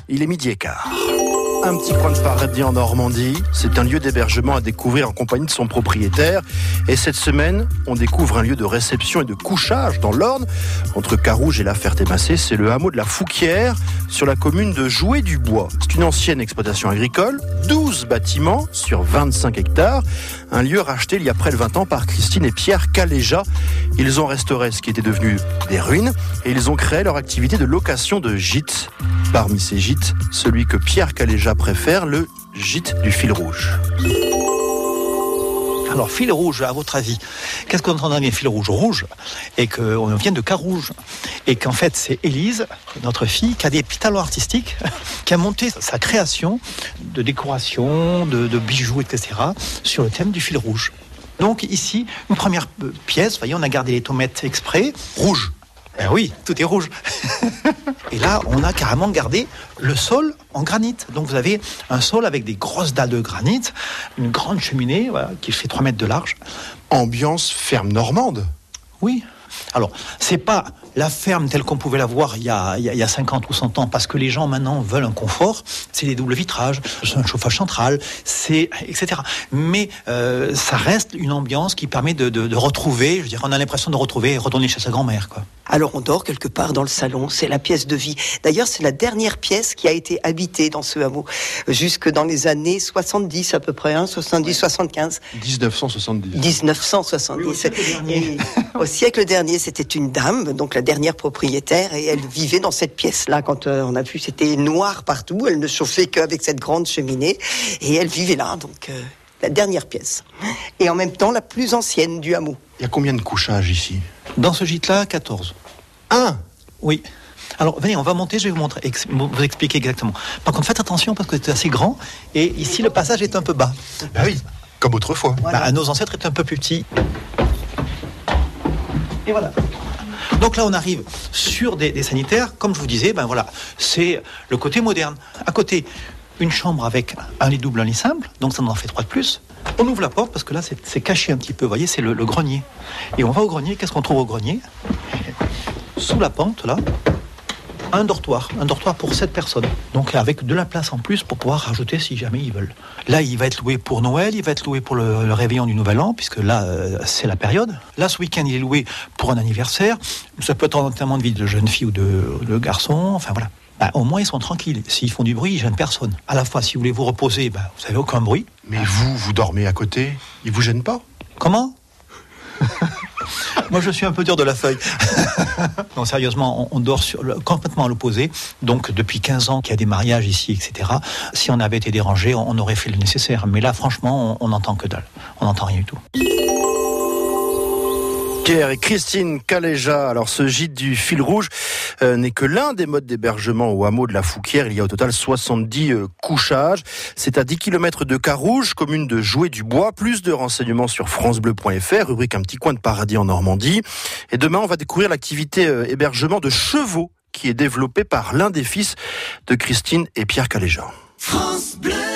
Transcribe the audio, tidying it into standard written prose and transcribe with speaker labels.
Speaker 1: il est 12h15. Un petit coin de paradis en Normandie, c'est un lieu d'hébergement à découvrir en compagnie de son propriétaire. Et cette semaine, on découvre un lieu de réception et de couchage dans l'Orne. Entre Carouge et La Ferté-Macé, c'est le hameau de la Fouquière, sur la commune de Joué-du-Bois. C'est une ancienne exploitation agricole, 12 bâtiments sur 25 hectares. Un lieu racheté il y a près de 20 ans par Christine et Pierre Caléja. Ils ont restauré ce qui était devenu des ruines et ils ont créé leur activité de location de gîtes. Parmi ces gîtes, celui que Pierre Caléja préfère, le gîte du Fil Rouge.
Speaker 2: Alors, fil rouge, à votre avis, qu'est-ce qu'on entend dans les fil rouge ? Rouge, et qu'on vient de Carouge, et qu'en fait, c'est Élise, notre fille, qui a des petits talents artistiques, qui a monté sa création de décoration, de bijoux, etc., sur le thème du fil rouge. Donc ici, une première pièce, vous voyez, on a gardé les tomates exprès, rouge. Ben oui, tout est rouge. Et là, on a carrément gardé le sol en granit. Donc vous avez un sol avec des grosses dalles de granit, une grande cheminée qui fait 3 mètres de large.
Speaker 1: Ambiance ferme normande.
Speaker 2: Oui. Alors, c'est pas la ferme telle qu'on pouvait la voir il y a 50 ou 100 ans, parce que les gens maintenant veulent un confort. C'est des doubles vitrages, c'est un chauffage central, c'est etc. Mais ça reste une ambiance qui permet de retrouver, je veux dire, on a l'impression de retrouver et retourner chez sa grand-mère, quoi.
Speaker 3: Alors on dort quelque part dans le salon, c'est la pièce de vie. D'ailleurs, c'est la dernière pièce qui a été habitée dans ce hameau, jusque dans les années 70 à peu près, 70-75.
Speaker 1: 1970.
Speaker 3: 1970. Oui, au siècle dernier, c'était une dame, donc la dernière propriétaire, et elle vivait dans cette pièce-là. Quand on a vu, c'était noir partout, elle ne chauffait qu'avec cette grande cheminée, et elle vivait là, donc la dernière pièce. Et en même temps, la plus ancienne du hameau.
Speaker 1: Il y a combien de couchages ici ?
Speaker 2: Dans ce gîte-là, 14.
Speaker 1: Un ?
Speaker 2: Oui. Alors, venez, on va monter, je vais vous expliquer exactement. Par contre, faites attention parce que c'est assez grand, et ici, le passage est un peu bas.
Speaker 1: Ah oui, comme autrefois.
Speaker 2: Voilà. Nos ancêtres étaient un peu plus petits. Et voilà. Donc là, on arrive sur des sanitaires. Comme je vous disais, c'est le côté moderne. À côté, une chambre avec un lit double, un lit simple. Donc ça nous en fait 3 de plus. On ouvre la porte parce que là, c'est caché un petit peu. Vous voyez, c'est le grenier. Et on va au grenier. Qu'est-ce qu'on trouve au grenier ? Sous la pente, là, un dortoir pour 7 personnes. Donc avec de la place en plus pour pouvoir rajouter si jamais ils veulent. Là, il va être loué pour Noël, il va être loué pour le réveillon du Nouvel An, puisque là, c'est la période. Là, ce week-end, il est loué pour un anniversaire. Ça peut être un enterrement de vie de jeune fille ou de garçon. Enfin voilà. Au moins, ils sont tranquilles. S'ils font du bruit, ils gênent personne. À la fois, si vous voulez vous reposer, vous n'avez aucun bruit.
Speaker 1: Mais vous dormez à côté ? Ils vous gênent pas ?
Speaker 2: Comment ? Moi, je suis un peu dur de la feuille. Non, sérieusement, on dort complètement à l'opposé. Donc, depuis 15 ans qu'il y a des mariages ici, etc. Si on avait été dérangé, on aurait fait le nécessaire. Mais là, franchement, on n'entend que dalle. On n'entend rien du tout.
Speaker 1: Pierre et Christine Caléja. Alors ce gîte du Fil Rouge n'est que l'un des modes d'hébergement au hameau de la Fouquière. Il y a au total 70 couchages. C'est à 10 km de Carouge, commune de Joué-du-Bois. Plus de renseignements sur francebleu.fr, rubrique Un petit coin de paradis en Normandie. Et demain, on va découvrir l'activité hébergement de chevaux qui est développée par l'un des fils de Christine et Pierre Caléja.
Speaker 4: France Bleu.